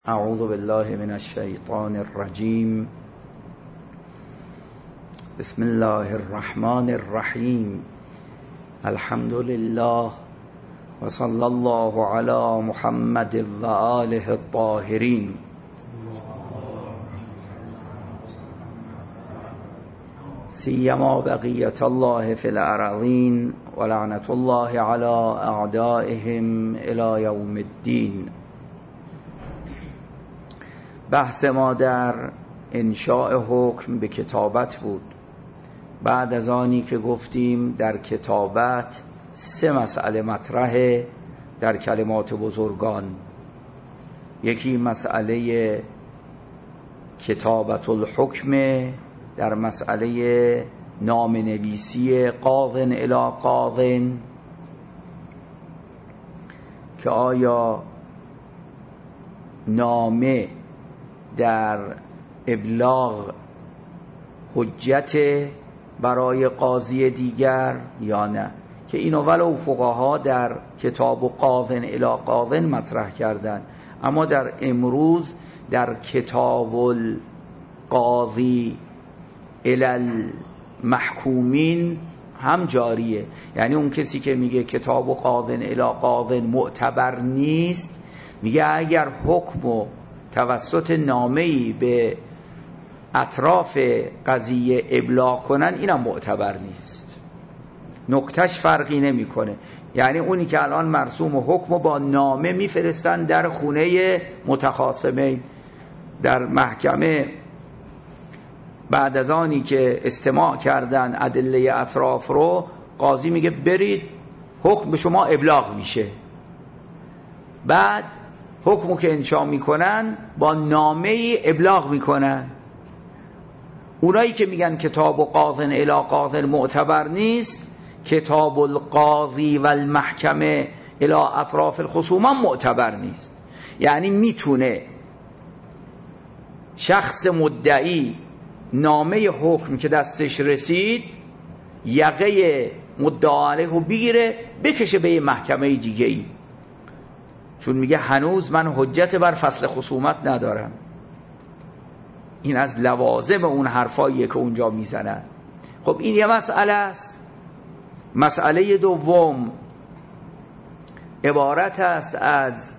اعوذ بالله من الشیطان الرجیم. بسم الله الرحمن الرحیم. الحمد لله و صلی الله علی محمد و آله الطاهرین. سیما بقیت الله فی الارضین و لعنت الله علی اعدائهم الی یوم الدین. بحث ما در انشاء حکم به کتابت بود. بعد از آنی که گفتیم در کتابت 3 مسئله مطرحه در کلمات بزرگان. یکی مسئله کتابت الحکم در مسئله نام نویسی قاضٍ الی قاضٍ، که آیا نامه در ابلاغ حجت برای قاضی دیگر یا نه، که اینو ولو فقها در کتاب قاضٍ الی قاضٍ مطرح کردن، اما در امروز در کتاب القاضی الی المحکومین هم جاریه. یعنی اون کسی که میگه کتاب قاضٍ الی قاضٍ معتبر نیست، میگه اگر حکم توسط نامه‌ای به اطراف قضیه ابلاغ کنن اینم معتبر نیست. نکتهش فرقی نمیکنه. یعنی اونی که الان مرسوم حکم با نامه میفرستن در خونه متخاصمین در محکمه، بعد از آنی که استماع کردن ادله اطراف رو، قاضی میگه برید حکم به شما ابلاغ میشه. بعد حکمو که انشا میکنن با نامه ای ابلاغ میکنن. اونایی که میگن کتاب قاضٍ الی قاضٍ معتبر نیست، کتاب القاضی و المحکمه الی اطراف الخصوم معتبر نیست. یعنی میتونه شخص مدعی نامه حکم که دستش رسید یقه مدعا علیه رو بگیره بکشه به یه محکمه دیگه ای، چون میگه هنوز من حجت بر فصل خصومت ندارم. این از لوازم اون حرفاییه که اونجا میزنن. خب این یه مسئله است. مسئله دوم عبارت است از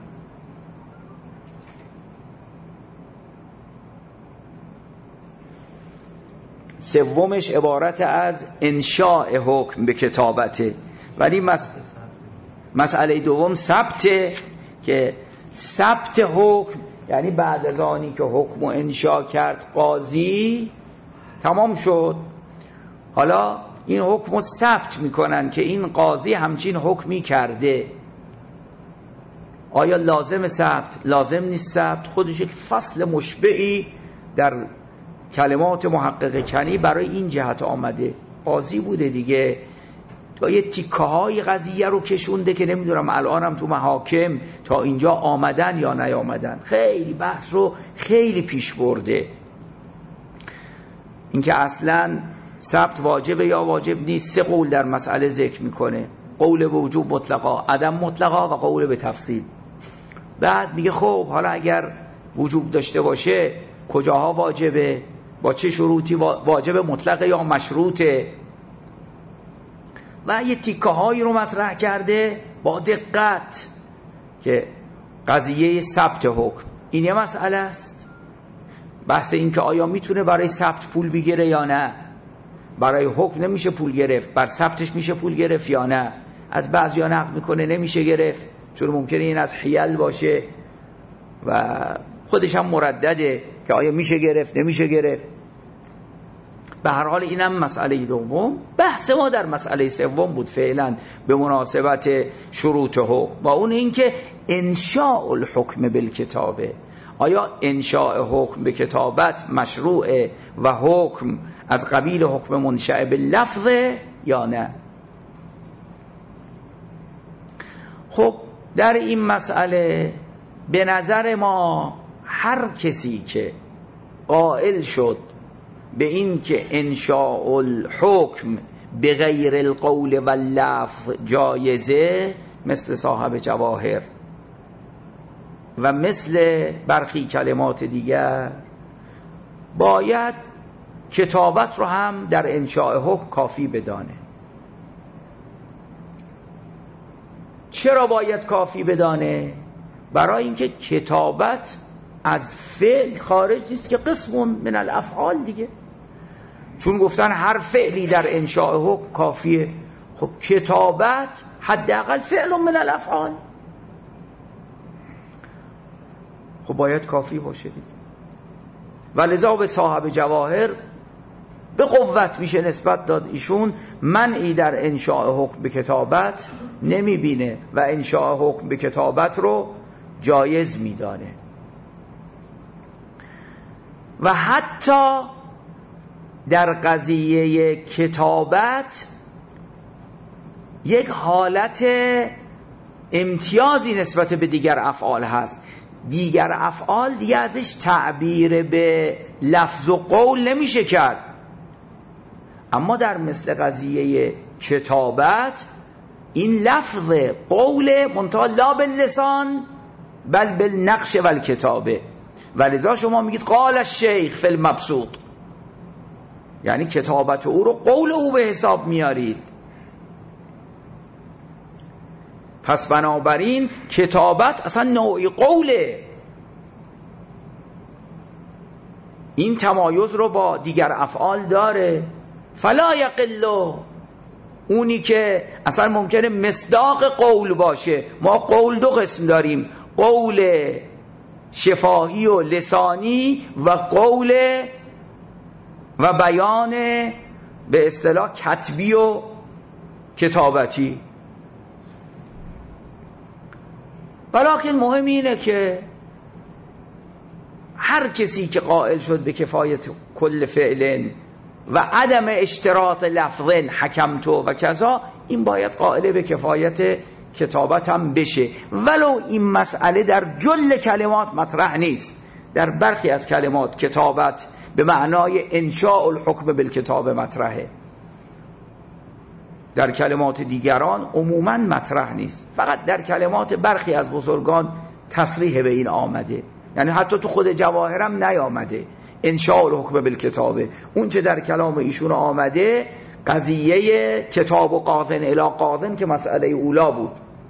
سومش عبارت از انشاء حکم به کتابته، ولی مسئله دوم ثبته، که ثبت حکم یعنی بعد از آنی که حکم انشا کرد قاضی، تمام شد، حالا این حکم رو ثبت میکنن که این قاضی همچین حکمی کرده. آیا لازم ثبت؟ لازم نیست ثبت. خودش یک فصل مشبعی در کلمات محقق کنی برای این جهت آمده. قاضی بوده دیگه، تا یه تیکه های قضیه رو کشونده که نمیدونم الانم تو محاکم تا اینجا آمدن یا نیامدن. خیلی بحث رو خیلی پیش برده. اینکه اصلا ثبت واجبه یا واجب نیست، 3 قول در مسئله ذکر میکنه: قول به وجوب مطلقا، عدم مطلقا و قول به تفصیل. بعد میگه خب حالا اگر وجوب داشته باشه کجاها واجبه، با چه شروطی واجب مطلق یا مشروطه، و یه تیکه هایی رو مطرح کرده با دقت که قضیه ثبت حکم این یه مسئله است. بحث این که آیا میتونه برای ثبت پول بگیره یا نه، برای حکم نمیشه پول گرفت، بر ثبتش میشه پول گرفت یا نه. از بعضیا نقل میکنه نمیشه گرفت، چون ممکنه این از حیل باشه و خودش هم مردده که آیا میشه گرفت نمیشه گرفت. به هر حال اینم مسئله دوم. بحث ما در مسئله سوم بود فعلا به مناسبت شروط حکم، و اون این که انشاء الحکم بالکتابه. آیا انشاء حکم به کتابت مشروعه و حکم از قبیل حکم منشأ باللفظه یا نه؟ خب در این مسئله به نظر ما هر کسی که قائل شد به این که انشاء الحکم به غیر القول و لفظ جایزه، مثل صاحب جواهر و مثل برخی کلمات دیگر باید کتابت رو هم در انشاء حکم کافی بدانه. چرا باید کافی بدانه؟ برای اینکه کتابت از فعل خارج نیست که قسم من الافعال دیگه، چون گفتن هر فعلی در انشاء حکم کافیه. خب کتابت حداقل فعل من الافعال، خب باید کافی باشه دیگه. و لذا به صاحب جواهر به قوت میشه نسبت داد ایشون منعی در انشاء حکم به کتابت نمیبینه و انشاء حکم به کتابت رو جایز میدانه. و حتی در قضیه کتابت یک حالت امتیازی نسبت به دیگر افعال هست. دیگر افعال دیگه ازش تعبیر به لفظ و قول نمیشه کرد، اما در مثل قضیه کتابت این لفظ قول منتها لا باللسان بل بالنقش و الکتابه. ولذا شما میگید قال الشیخ فی المبسوط، یعنی کتابت او رو قول او به حساب میارید. پس بنابراین کتابت اصلا نوعی قوله. این تمایز رو با دیگر افعال داره. فلا یقل، اونی که اصلا ممکنه مصداق قول باشه. ما قول دو قسم داریم، قول شفاهی و لسانی و قول و بیان به اصطلاح کتبی و کتابتی. ولیکن مهم اینه که هر کسی که قائل شد به کفایت کل فعل و عدم اشتراط لفظ حکمت و کذا، این باید قائل به کفایت کتابت هم بشه، ولو این مسئله در جل کلمات مطرح نیست. در برخی از کلمات کتابت به معنای انشاء الحکم بالکتاب مطرحه، در کلمات دیگران عموما مطرح نیست. فقط در کلمات برخی از بزرگان تصریح به این آمده، یعنی حتی تو خود جواهرم نیامده انشاء الحکم بالکتابه. اون چه در کلام ایشون آمده قضیه کتاب و قاضن الی قاضن که مسئله اولا بود،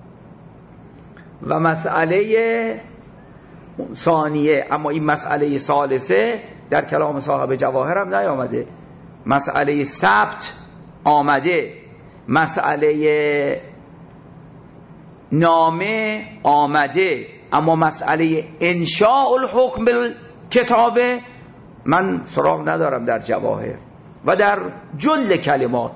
و مسئله ثانیه، اما این مسئله ثالثه در کلام صاحب جواهرم نیامده. مسئله ثبت آمده، مسئله نامه آمده، اما مسئله انشاء الحکم بالکتابه من سراغ ندارم در جواهر و در جل کلمات.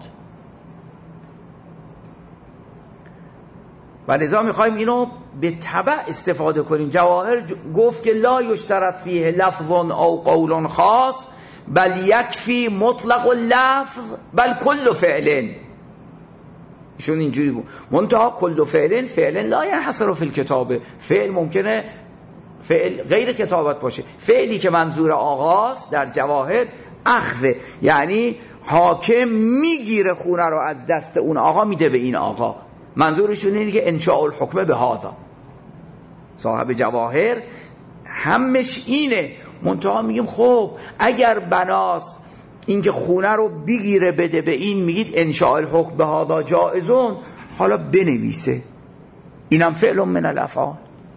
و لذا میخوایم اینو به تبع استفاده کنیم. جواهر گفت که لا یشترط فیه لفظ او قول خاص بل یکفی مطلق اللفظ بل کل فعل. ایشون اینجوری بود، منتها کل فعل فعل لا ينحصر فی الکتابه. فعل ممکنه فعل غیر کتابت باشه. فعلی که منظور آغاز در جواهر اخذه، یعنی حاکم میگیره خونه رو از دست اون آقا میده به این آقا. منظورشون اینه که انشاء الحکم به هذا. صاحب جواهر همش اینه. منتها میگیم خب اگر بناس اینکه خونه رو بگیره بده به این، میگید انشاء الحکم به هذا جائزون، حالا بنویسه اینم فعل من الافعال.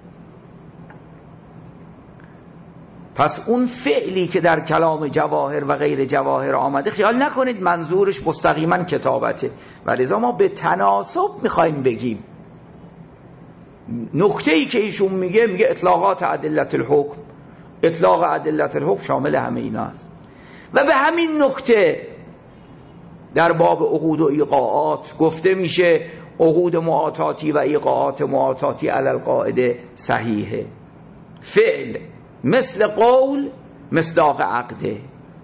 پس اون فعلی که در کلام جواهر و غیر جواهر آمده خیال نکنید منظورش مستقیما کتابته، ولذا ما به تناسب میخوایم بگیم. نکته‌ای که ایشون میگه اطلاقات ادلت الحکم، اطلاق ادلت الحکم شامل همه اینا است. و به همین نکته در باب عقود و ایقاعات گفته میشه عقود معاطاتی و ایقاعات معاطاتی علی القاعده صحیحه. فعل مثل قول مصداق عقده.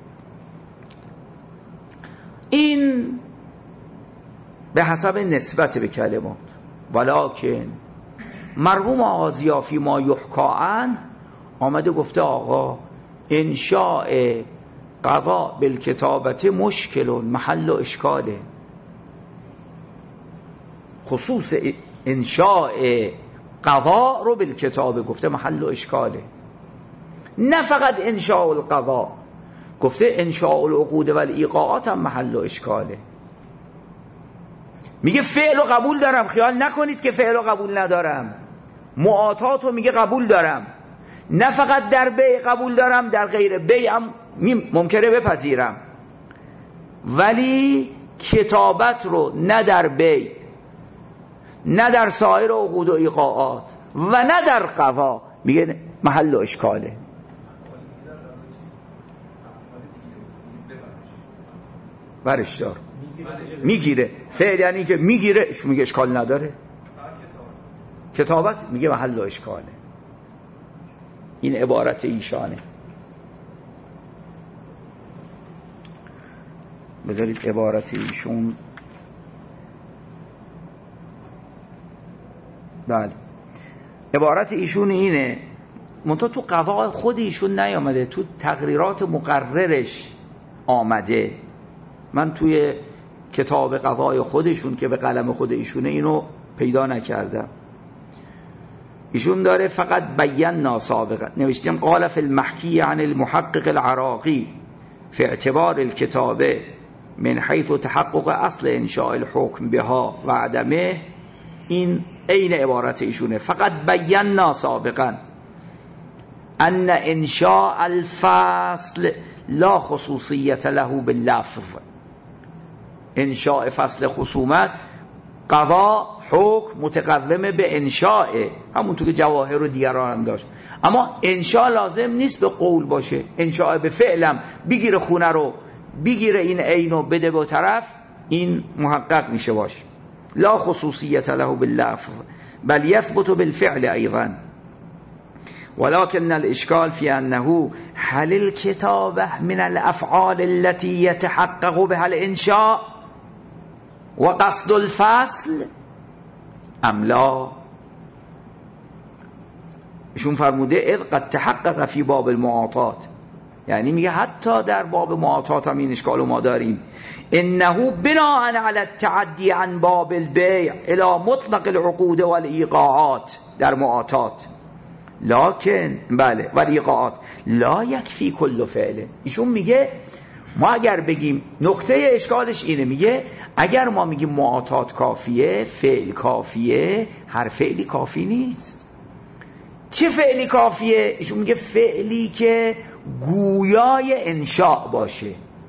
این به حسب نسبت به کلمات. ولکن مرحوم آقا ضیا فی ما یحکا عنه آمده گفته آقا انشاء قضا بالکتابت مشکل محل و اشکاله. خصوص انشاء قضا رو بالکتابه گفته محل و اشکاله. نه فقط انشاء القضا، گفته انشاء العقود و الایقاعات هم محل و اشکاله. میگه فعل رو قبول دارم، خیال نکنید که فعل رو قبول ندارم. معاطات رو میگه قبول دارم، نه فقط در بیع قبول دارم، در غیر بیع هم ممکنه بپذیرم، ولی کتابت رو نه در بیع نه در سایر عقود و ایقاعات و نه در قضا میگه محل و اشکاله. برش دار میگیره، فعل یعنی که میگیره، میگه اشکال نداره. کتابت میگه محل و اشکاله. این عبارت ایشانه. بذارید عبارت ایشون. بله عبارت ایشون اینه، منتها تو قضا خود ایشون نیامده، تو تقریرات مقررش آمده. من توی کتاب قضای خودشون که به قلم خود ایشونه اینو پیدا نکردم. ایشون داره فقط بینا سابقا نوشتیم قال فی المحکی عن المحقق العراقی فی اعتبار الكتابه من حیث تحقق اصل انشاء الحکم بها و عدمه. این عین عبارت ایشونه، فقط بینا سابقا ان انشاء الفصل لا خصوصیت له باللفظ. انشاء فصل خصومت قضا حکم متقوم به انشاء، همونطور که جواهر و دیگران هم داشت، اما انشاء لازم نیست به قول باشه. انشاء به فعلم بگیره، خونه رو بگیره، این عینو بده به طرف، این محقق میشه باشه. لا خصوصیت له باللفظ بل يثبت بالفعل ايضا ولكن الاشكال في انه هل الكتابه من الافعال التي يتحقق بها الانشاء وقصد الفصل ام لا. ایشون فرموده اذ قد تحقق في باب المعاطات، یعنی میگه حتی در باب معاطات هم این اشکال ما داریم. انه بناء على التعدی عن باب البيع الى مطلق العقود والایقاعات در معاطات، لكن بله والایقاعات لا یکفی کل فعل. ایشون میگه ما اگر بگیم، نقطه اشکالش اینه، میگه اگر ما میگیم معاطات کافیه، فعل کافیه، هر فعلی کافی نیست. چه فعلی کافیه؟ ایشون میگه فعلی که گویای انشاء باشه،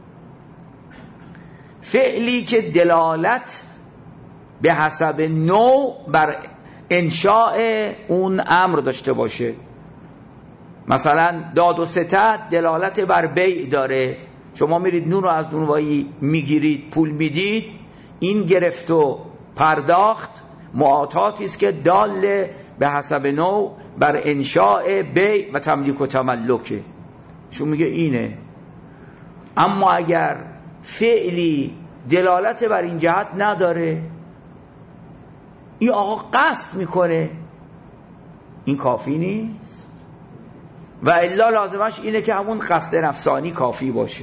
فعلی که دلالت به حسب نوع بر انشاء اون امر داشته باشه. مثلا داد و ستد دلالت بر بیع داره، شما میرید نون رو از نونوایی میگیرید، پول میدید، این گرفت و پرداخت معاطاتی است که دال به حسب نوع بر انشاء بیع و تملیک و تملکه. شما میگه اینه. اما اگر فعلی دلالت بر این جهت نداره، این آقا قصد میکنه، این کافی نیست و الا لازمش اینه که همون قصد نفسانی کافی باشه.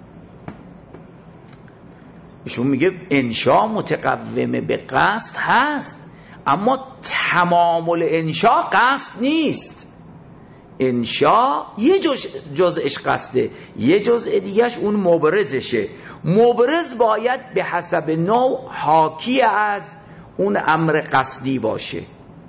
ایشون میگه انشاء متقوم به قصد هست، اما تمام الانشاء قصد نیست. انشاء یه جزءش قصده، یه جزء دیگهش اون مبرزشه. مبرز باید به حسب نوع حاکی از اون امر قصدی باشه.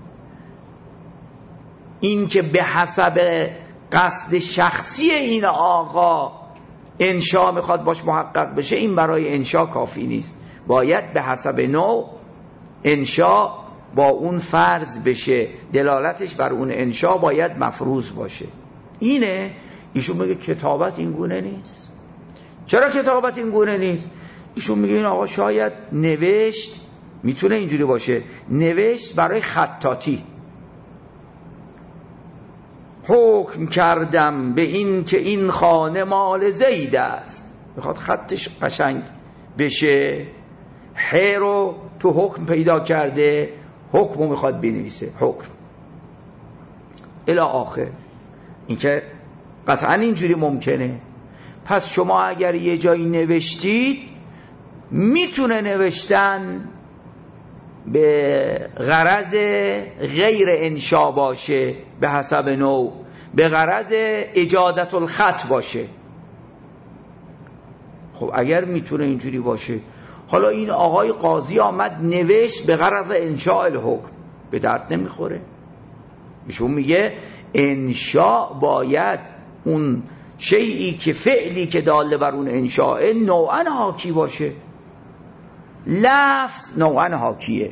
این که به حسب قصد شخصی این آقا انشاء میخواد باش محقق بشه، این برای انشاء کافی نیست. باید به حسب نوع انشاء با اون فرض بشه، دلالتش بر اون انشاء باید مفروض باشه. اینه. ایشون میگه کتابت این گونه نیست. چرا کتابت این گونه نیست؟ ایشون میگه این آقا شاید نوشت میتونه اینجوری باشه، نوشت برای خطاطی، حکم کردم به این که این خانه مال زید است، میخواد خطش قشنگ بشه، ح رو تو حکم پیدا کرده، حکم رو میخواد بنویسه، حکم الی آخر. این که قطعا اینجوری ممکنه. پس شما اگر یه جایی نوشتید، میتونه نوشتن به غرض غیر انشا باشه به حسب نوع، به غرض اجادت الخط باشه. خب اگر میتونه اینجوری باشه، حالا این آقای قاضی آمد نوشت به غرض انشاء الحکم، به درد نمیخوره. ایشون میگه انشاء باید اون شیئی که فعلی که داله بر اون انشاء نوعا حاکی باشه. لفظ نوعا حاکیه.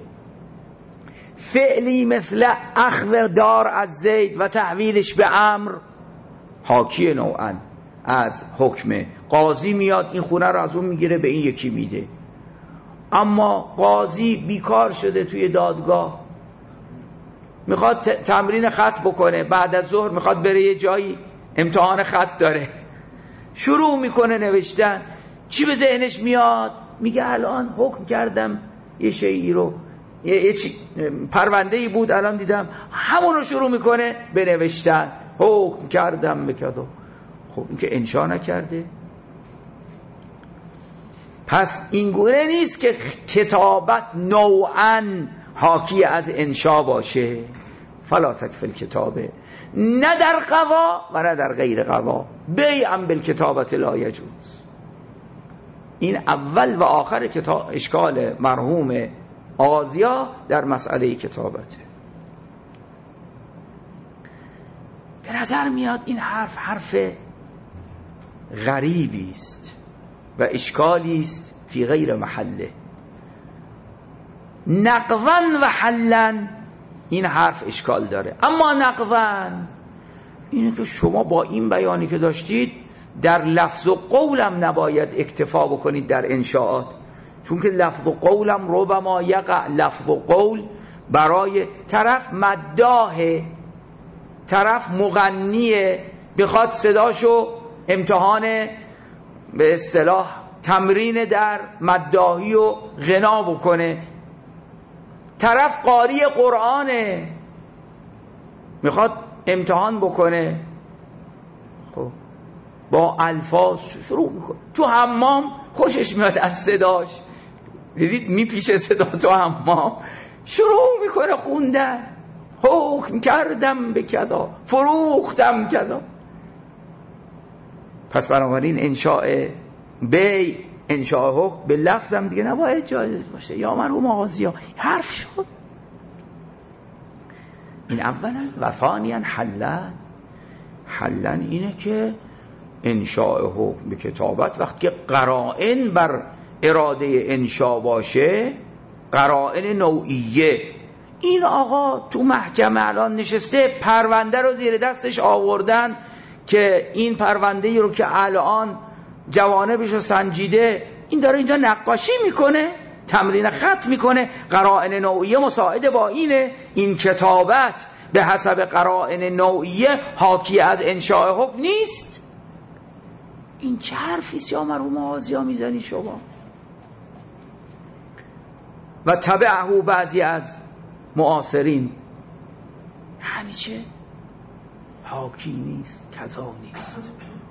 فعلی مثل اخذ دار از زید و تحویلش به امر حاکیه نوعا از حکمه. قاضی میاد این خونه رو از اون میگیره به این یکی میده. اما قاضی بیکار شده توی دادگاه، میخواد تمرین خط بکنه، بعد از ظهر میخواد بره یه جایی امتحان خط داره، شروع میکنه نوشتن. چی به ذهنش میاد؟ میگه الان حکم کردم یه شیئی رو، یه پرونده‌ای بود الان دیدم، همون رو شروع میکنه به نوشتن، حکم کردم به کذا. خب این که انشا نکرده. پس این گونه نیست که کتابت نوعاً حاکی از انشا باشه. فلا تکفل کتابه، نه در قضا و نه در غیر قضا. بیعا بالکتابت لا یجوز. این اول و آخر اشکال مرحوم آغازیا در مسئله کتابته. به نظر میاد این حرف غریبی است و اشکالی است فی غیر محله. نقضاً و حلاً این حرف اشکال داره. اما نقضاً اینه که شما با این بیانی که داشتید در لفظ و قولم نباید اکتفا بکنید در انشاءات، چون که لفظ و قولم ربما یقع لفظ و قول برای طرف مداحه، طرف مغنیه، بخواد صداشو امتحان به اصطلاح تمرین در مداحی و غنا بکنه. طرف قاری قرآنه، میخواد امتحان بکنه، خب با الفاظ شروع میکنه. تو حمام خوشش میاد از صداش، دیدید میپیشه صدا تو حمام، شروع میکنه خوندن، حکم کردم به کذا، فروختم کذا. پس بنابراین انشاء بی انشاء حکم به لفظم دیگه نباید جایز باشه. یا مرحوم آغازیا حرف شد. این اولا. و ثانیا حلن اینه که انشاء حکم به کتابت وقتی که قرائن بر اراده انشاء باشه، قرائن نوعیه. این آقا تو محکمه الان نشسته، پرونده رو زیر دستش آوردن که این پرونده رو که الان جوانبش رو سنجیده، این داره اینجا نقاشی میکنه، تمرین خط میکنه. قرائن نوعیه مساعده با اینه. این کتابت به حسب قرائن نوعیه حاکی از انشاء حکم نیست. این چه حرفیست یا مرحوم آغازیا میزنی شما؟ و تبعه بعضی از معاصرین، یعنی چه؟ حاکی نیست، کذا نیست.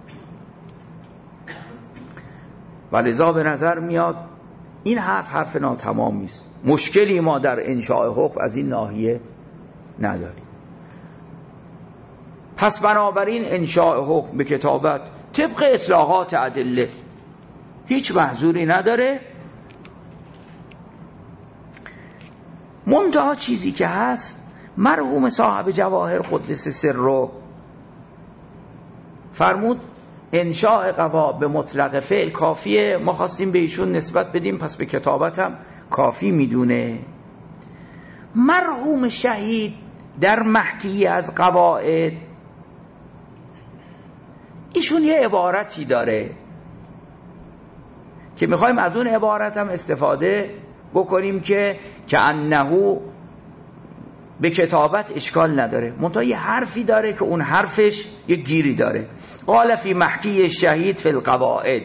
ولذا به نظر میاد این حرف ناتمامی است. مشکلی ما در انشاء حکم از این ناحیه نداریم. پس بنابراین انشاء حکم به کتابت طبق اطلاقات ادله هیچ محظوری نداره. منتها چیزی که هست، مرحوم صاحب جواهر قدس سره فرمود انشاء قضا به مطلق فعل کافیه. ما خواستیم به ایشون نسبت بدیم، پس به کتابت هم کافی میدونه. مرحوم شهید در محکی از قواعد ایشون یه عبارتی داره که میخوایم از اون عبارت هم استفاده بکنیم که انه به کتابت اشکال نداره، منتها یه حرفی داره که اون حرفش یه گیری داره. قال فی محکی شهید فی القواعد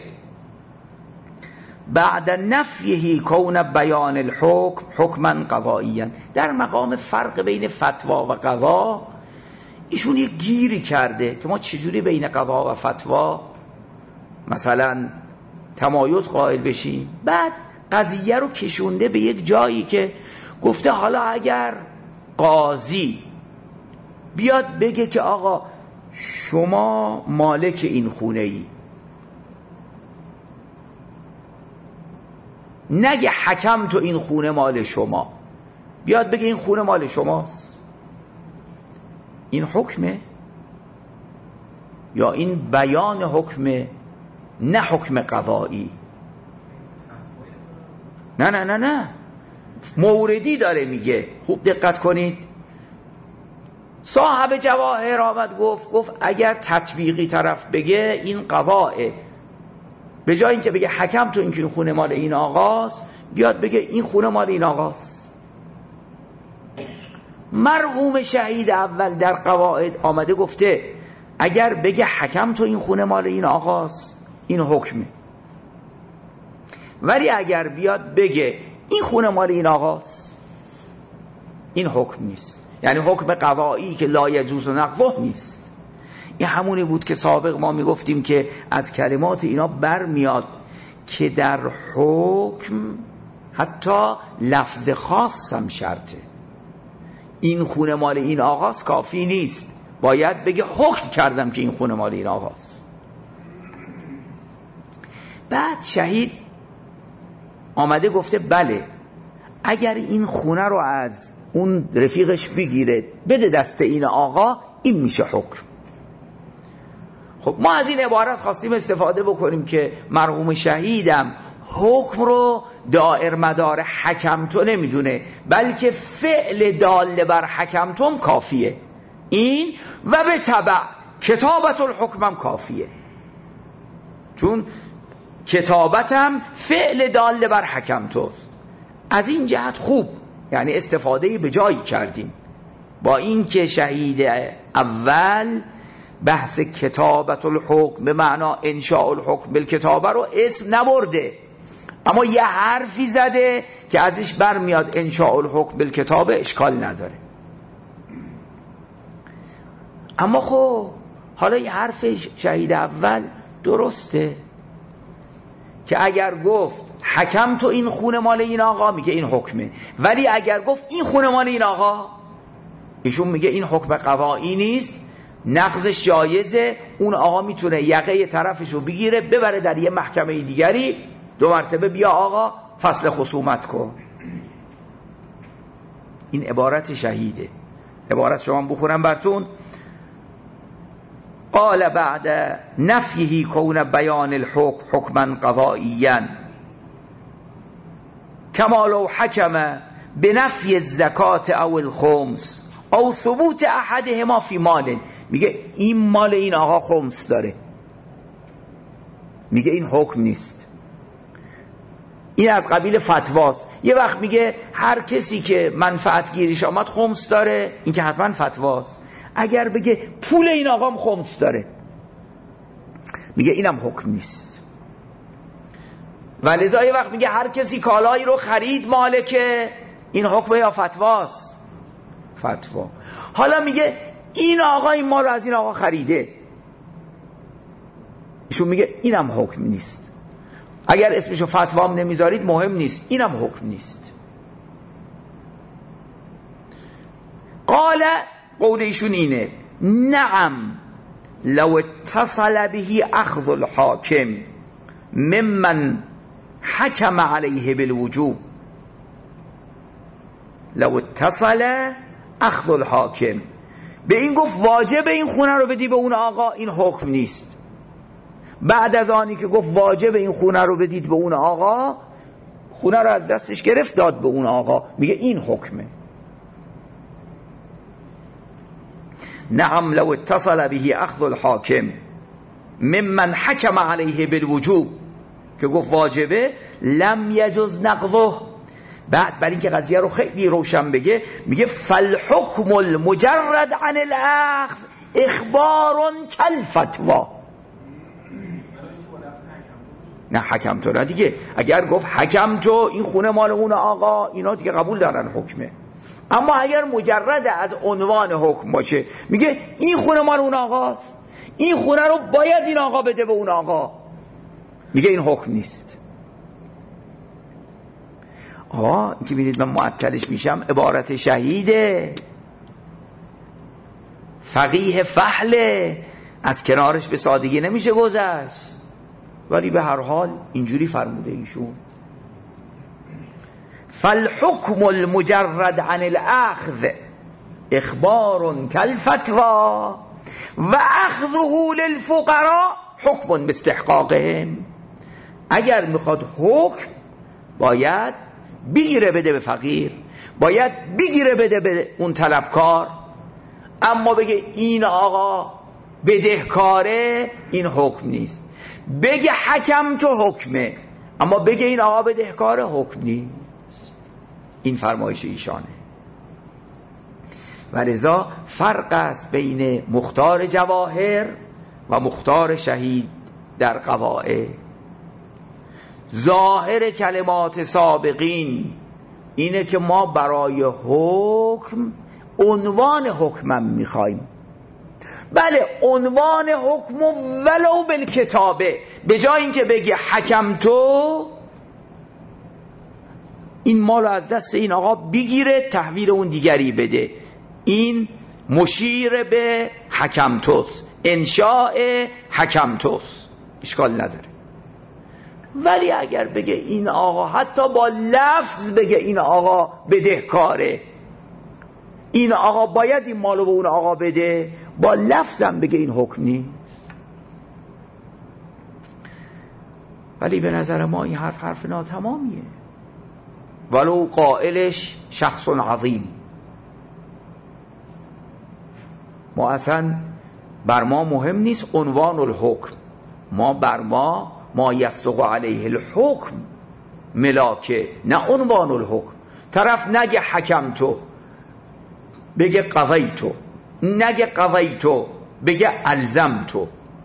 بعد نفیه کون بیان الحکم حکما قضائیا. در مقام فرق بین فتوا و قضا ایشون یه گیری کرده که ما چجوری بین قضا و فتوا مثلا تمایز قائل بشیم. بعد قضیه رو کشونده به یک جایی که گفته حالا اگر قاضی بیاد بگه که آقا شما مالک این خونه ای، نگه حکم تو این خونه مال شما، بیاد بگه این خونه مال شماست، این حکمه یا این بیان حکمه، نه حکم قضایی؟ نه نه نه نه، موردی داره میگه. خوب دقت کنید. صاحب جواهر آمد گفت اگر تطبیقی طرف بگه این قضایه، به جای اینکه بگه حکم تو این خونه مال این آقاست، بیاد بگه این خونه مال این آقاست. مرحوم شهید اول در قواعد آمده گفته اگر بگه حکم تو این خونه مال این آقاست این حکمه، ولی اگر بیاد بگه این خونه مال این آقاست این حکم نیست، یعنی حکم قضایی که لا یجوز نقضه نیست. این همونی بود که سابق ما میگفتیم که از کلمات اینا برمیاد که در حکم حتی لفظ خاص هم شرطه. این خونه مال این آقاست کافی نیست، باید بگه حکم کردم که این خونه مال این آقاست. بعد شهید آمده گفته بله اگر این خونه رو از اون رفیقش بگیره بده دست این آقا، این میشه حکم. خب ما از این عبارت خواستیم استفاده بکنیم که مرحوم شهیدم حکم رو دائر مدار حکمتو نمیدونه، بلکه فعل دال بر حکمتم کافیه این، و به تبع کتابت الحکمم کافیه، چون کتابتم فعل دال بر حکمتوست. از این جهت خوب، یعنی استفاده به جایی کردیم، با این که شهید اول بحث کتابت الحکم به معنا انشاء الحکم بالکتابه رو اسم نبرده، اما یه حرفی زده که ازش برمیاد انشاء الحکم بالکتابه، اشکال نداره. اما خب حالا یه حرف شهید اول درسته که اگر گفت حکم تو این خونه مال این آقا میگه این حکمه، ولی اگر گفت این خونه مال این آقا، ایشون میگه این حکم قضایی نیست، نقضش جایزه، اون آقا میتونه یقه طرفشو بگیره ببره در یه محکمه دیگری، 2 مرتبه بیا آقا فصل خصومت کن. این عبارت شهیده. عبارت شما بخورم براتون. قال بعد نفیه کون بیان الحکم حکما قضائیا کما لو حکم بنفی الزکات او الخمس او ثبوت احدهما فی مال. میگه این مال این آقا خمس داره، میگه این حکم نیست، این از قبیل فتواست. یه وقت میگه هر کسی که منفعت گیریش آمد خمس داره، این که حتما فتواست. اگر بگه پول این آقام خمس داره، میگه اینم حکم نیست. ولذا یه وقت میگه هر کسی کالایی رو خرید مالکه، این حکمه یا فتواست؟ فتوا. حالا میگه این آقا این مال رو از این آقا خریده، ایشون میگه اینم حکم نیست. اگر اسمشو فتوام نمیذارید مهم نیست، اینم حکم نیست. قال قول ایشون اینه نعم لو اتصل به اخذ الحاکم ممن حکم علیه بالوجوب. لو اتصل اخذ الحاکم، به این گفت واجب این خونه رو بدی به اون آقا، این حکم نیست. بعد از آنی که گفت واجب این خونه رو بدید به اون آقا، خونه رو از دستش گرفت داد به اون آقا، میگه این حکمه. نعم لو اتصل به اخذ الحاکم ممن حکم علیه بالوجوب، که گفت واجبه، لم یجوز نقضه. بعد برای اینکه قضیه رو خیلی روشن بگه میگه فالحکم المجرد عن الاخذ اخبار کالفتوا. نه حکم تو نه دیگه، اگر گفت حکم تو این خونه مال اون آقا، اینا دیگه قبول دارن حکمه. اما اگر مجرد از عنوان حکم باشه، میگه این خونه مال اون آقاست، این خونه رو باید این آقا بده به اون آقا، میگه این حکم نیست. این که میدید من معطلش میشم عبارت شهیده، فقیه فحله، از کنارش به سادگی نمیشه گذشت، ولی به هر حال اینجوری فرموده ایشون. فالحکم المجرد عن الاخذ اخبار کالفتوی و اخذه للفقراء حکم باستحقاقهم. اگر میخواد حکم باید بگیره بده به فقیر، باید بگیره بده به اون طلبکار، اما بگه این آقا بدهکاره این حکم نیست، بگه حکم تو حکمه، اما بگه این آقا بدهکاره حکم نیست. این فرمایش ایشانه. ولذا فرق است بین مختار جواهر و مختار شهید در قواعد. ظاهر کلمات سابقین اینه که ما برای حکم عنوان حکمم میخوایم. بله عنوان حکم ولو بالکتابه، به جای اینکه بگی حکم تو، این مال از دست این آقا بگیره تحویل اون دیگری بده، این مشیر به حکم توست، انشاء حکم توست، اشکال نداره. ولی اگر بگه این آقا، حتی با لفظ بگه این آقا بدهکاره، این آقا باید این مالو به اون آقا بده، با لفظم بگه این حکم نیست. ولی به نظر ما این حرف ناتمامیه، ولو قائلش شخص عظیم. ما اصلا بر ما مهم نیست عنوان الحکم، ما بر ما یصدق علیه الحکم ملاکه، نه عنوان الحکم. طرف نگه حکم تو بگه قضی تو، نگه قضی تو بگه الزم تو،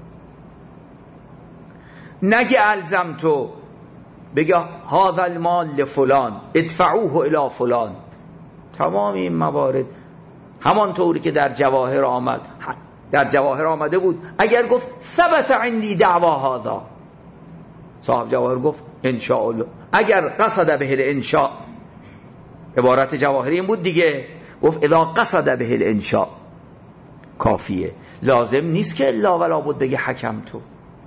نگه الزم تو بگه هذا المال لفلان ادفعوه الی فلان. تمام این موارد همانطوری که در جواهر آمد، در جواهر آمده بود اگر گفت ثبت عندي دعوا هذا، صاحب جواهر گفت انشاء الله، اگر قصد به الانشاء، عبارت جواهری این بود دیگه، گفت اذا قصد به الانشاء کافیه، لازم نیست که الا ولا بود بگه حکم تو.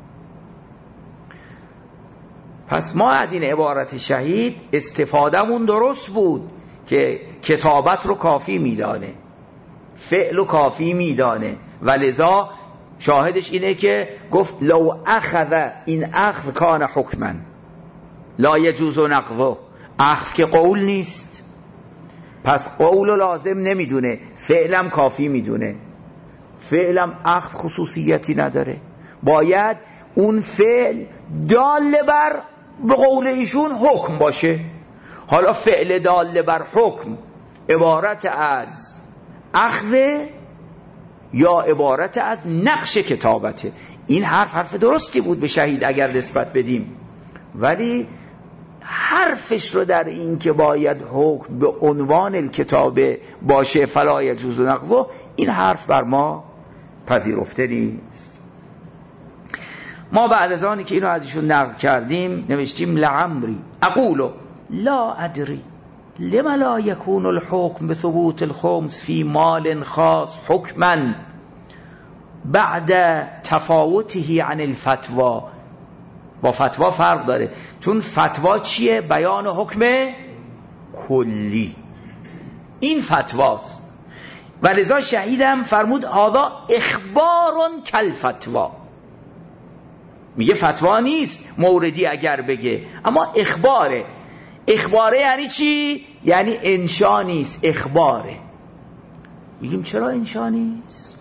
پس ما از این عبارت شهید استفادهمون درست بود که کتابت رو کافی میدانه، فعل رو کافی میدانه، ولذا شاهدش اینه که گفت لو اخذ، این اخذ کان حکما لا یجوز نقضه، اخذ که قول نیست، پس قول لازم نمیدونه، فعلم کافی میدونه، فعلم اخذ خصوصیتی نداره، باید اون فعل دال بر به قول ایشون حکم باشه. حالا فعل دال بر حکم عبارت از اخذ یا عبارت از نقش کتابته. این حرف درستی بود به شهید اگر نسبت بدیم، ولی حرفش رو در این که باید حکم به عنوان الکتابه باشه فلا یجوز نقضه، این حرف بر ما پذیرفته نیست. ما بعد از آنی که اینو از ایشون نقل کردیم نوشتیم لعمری اقول لا ادری لما لا يكون الحكم بثبوت الخمس في مال خاص حكما بعد تفاوته عن الفتوى. با فتوا فرق داره، چون فتوا چیه؟ بیان حکم کلی، این فتواست. ولذا شهیدم فرمود هذا اخبار کالفتوا، میگه فتوا نیست موردی اگر بگه، اما اخباره. اخباره یعنی چی؟ یعنی انشا نیست، اخباره. میگیم چرا انشا نیست؟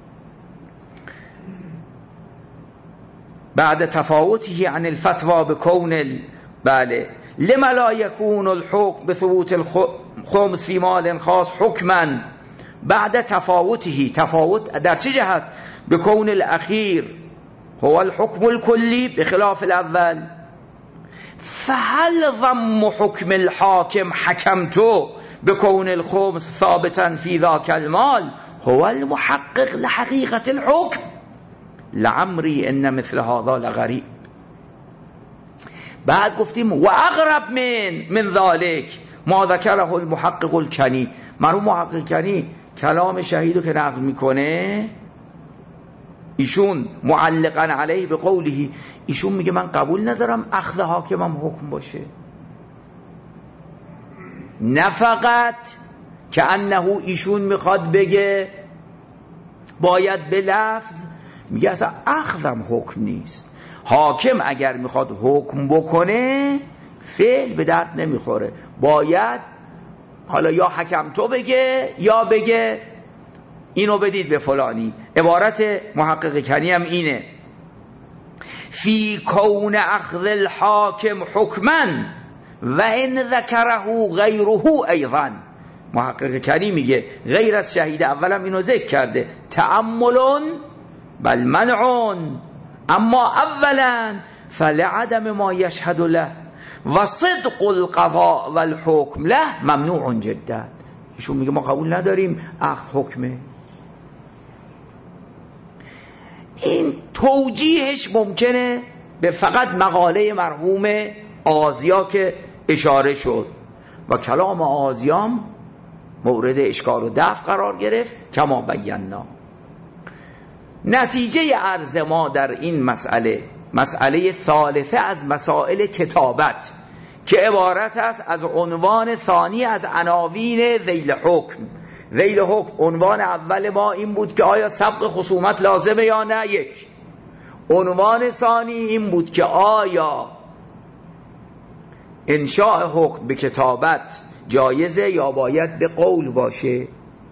بعد تفاوته عن الفتوى بكون بله لما لا يكون الحكم بثبوت الخمس في مال خاص حكما بعد تفاوته، تفاوت در چه جهت؟ بكون الاخير هو الحكم الكلي بخلاف الاول. فهل ضم حكم الحاكم حكمت بكون الخمس ثابتا في ذاك المال هو المحقق لحقيقة الحكم؟ لعمري ان مثل هذا لغریب. بعد گفتیم و اقرب من ذالک ما ذکره المحقق الکنی. مرحوم محقق کنی کلام شهیدو که نقل میکنه، ایشون معلقا علیه به قوله، ایشون میگه من قبول ندارم اخذ حاکمم حکم باشه. نه فقط که انه ایشون میخواد بگه باید به لفظ، میگه اصلا اخذم حکم نیست. حاکم اگر میخواد حکم بکنه فعل به درد نمیخوره، باید حالا یا حکم تو بگه یا بگه اینو بدید به فلانی. عبارت محقق کنی هم اینه فی کون اخذ الحاکم حکما و ان ذکره غیره ایضا. محقق کنی میگه غیر از شهید اولم اینو ذکر کرده، تأمل بل منع، اما اولا فلعدم ما یشهد له و صدق القضاء والحکم له ممنوع جدا. ایشون میگه ما قبول نداریم اخذ حکمه. این توجیهش ممکنه به فقط مقاله مرحوم آزیا که اشاره شد و کلام آزیام مورد اشکال و دفع قرار گرفت کما بینا. نتیجه عرض ما در این مسئله ثالثه از مسائل کتابت که عبارت است از عنوان ثانی از عناوین ذیل حکم. ذیل حکم عنوان اول ما این بود که آیا سبق خصومت لازمه یا نه، یک. عنوان ثانی این بود که آیا انشاء حکم به کتابت جایزه یا باید به قول باشه.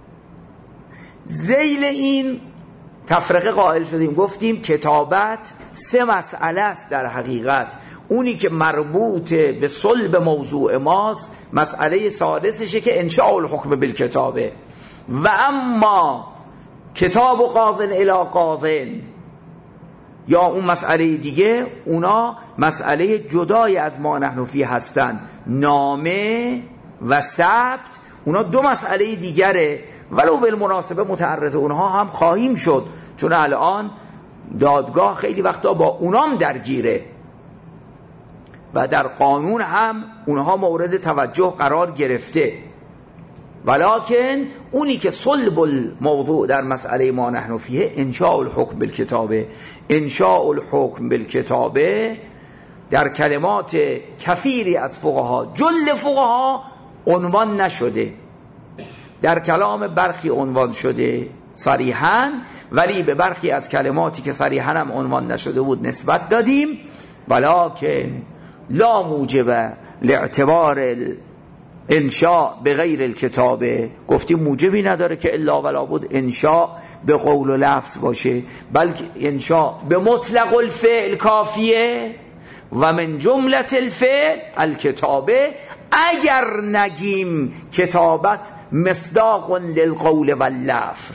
ذیل این تفرقه قائل شدیم، گفتیم کتابت سه مسئله است در حقیقت. اونی که مربوط به صلب موضوع ماست مسئله سادسشه که انشاء الحکم بالکتابه، و اما کتاب و قاضن الی قاضن یا اون مسئله دیگه، اونا مسئله جدای از ما نحن فی هستن. نامه و ثبت اونا دو مسئله دیگره، ولو بالمناسبه متعرض اونها هم خواهیم شد، چون الان دادگاه خیلی وقتا با اونام درگیره و در قانون هم اونها مورد توجه قرار گرفته. ولکن اونی که صلب الموضوع در مسئله ما نحن فیه انشاء الحکم بالکتابه. انشاء الحکم بالکتابه در کلمات کثیری از فقها، جل فقها، عنوان نشده. در کلام برخی عنوان شده صریحاً، ولی به برخی از کلماتی که صریحاً هم عنوان نشده بود نسبت دادیم. ولکن لا موجب لاعتبار انشاء به غیر الکتابه، گفتیم موجبی نداره که الا ولا بود انشاء به قول و لفظ باشه، بلکه انشاء به مطلق الفعل کافیه و من جملت الفعل الکتابه. اگر نگیم کتابت مصداق للقول واللفظ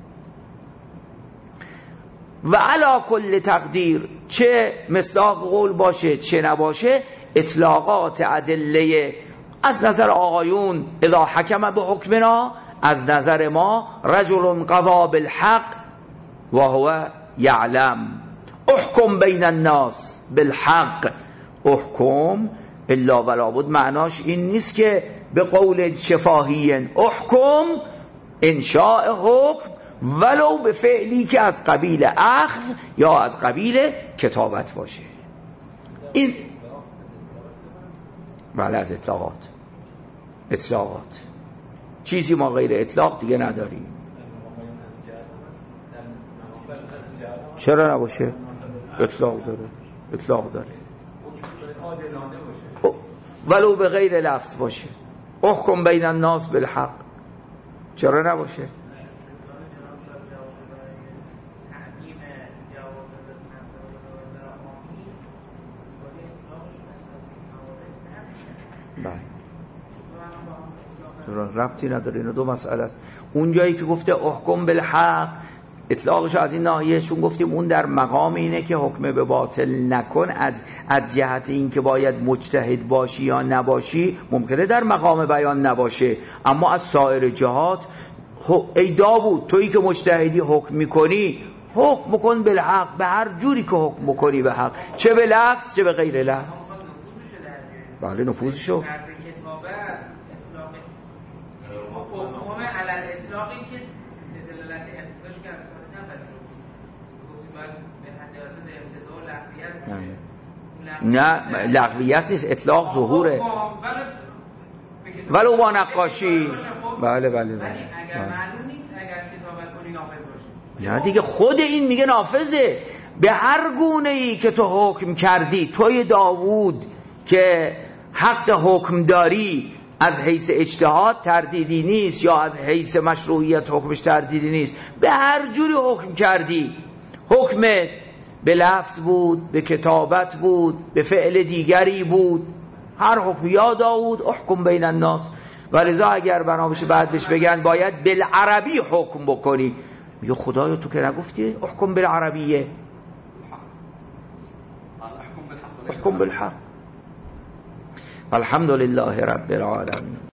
و علی کل تقدیر، چه مصداق قول باشه چه نباشه، اطلاقات ادله از نظر آقایون اذا حکم به حکمنا، از نظر ما رجل قضا بالحق و هو یعلم. احکم بین الناس بالحق. احکم الا ولا بود معناش این نیست که به قول شفاهی احکم انشاء حکم ولو به فعلی که از قبیل اخذ یا از قبیل کتابت باشه. این بله از اطلاقات چیزی ما غیر اطلاق دیگه نداریم. چرا نباشه؟ اطلاق داره ولو به غیر لفظ باشه. احکم بین الناس بالحق، چرا نباشه؟ ربطی نداره، اینو دو مسئله است. اون جایی که گفته احکم بالحق اطلاقش از این ناحیه، چون گفتیم اون در مقام اینه که حکم به باطل نکن، از جهت این که باید مجتهد باشی یا نباشی ممکنه در مقام بیان نباشه، اما از سایر جهات ای داوود تویی که مجتهدی حکم میکنی حکم کن بالحق، به هر جوری که حکم میکنی به حق، چه به لفظ چه به غیر لفظ. بله نفوذشو طرز کتابه اطلاق حکم علل اطلاقی که دلالت اقتضاش کرد نپذیرفت گفتیم باید به حد واسط امتضاع و لغویت باشه. نه لغویت نیست، اطلاق ظهوره ولو با نقاشی. بله ولی اگر معلوم نیست اگر کتابت کنی نافذ باشه. نه دیگه خود این میگه نافذه. به هر گونه ای که تو حکم کردی، توی داوود که حق حکم داری، از حیث اجتهاد تردیدی نیست یا از حیث مشروعیت حکمش تردیدی نیست، به هر جوری حکم کردی، حکم به لفظ بود، به کتابت بود، به فعل دیگری بود، هر حکم. یا داوود احکم بین الناس. ولذا اگر بنا بشه بعد بهش بگن باید بالعربی حکم بکنی، میگه خدایا تو که نگفتی احکم بالعربیه، احکم بالحق. الحمد لله رب العالمین.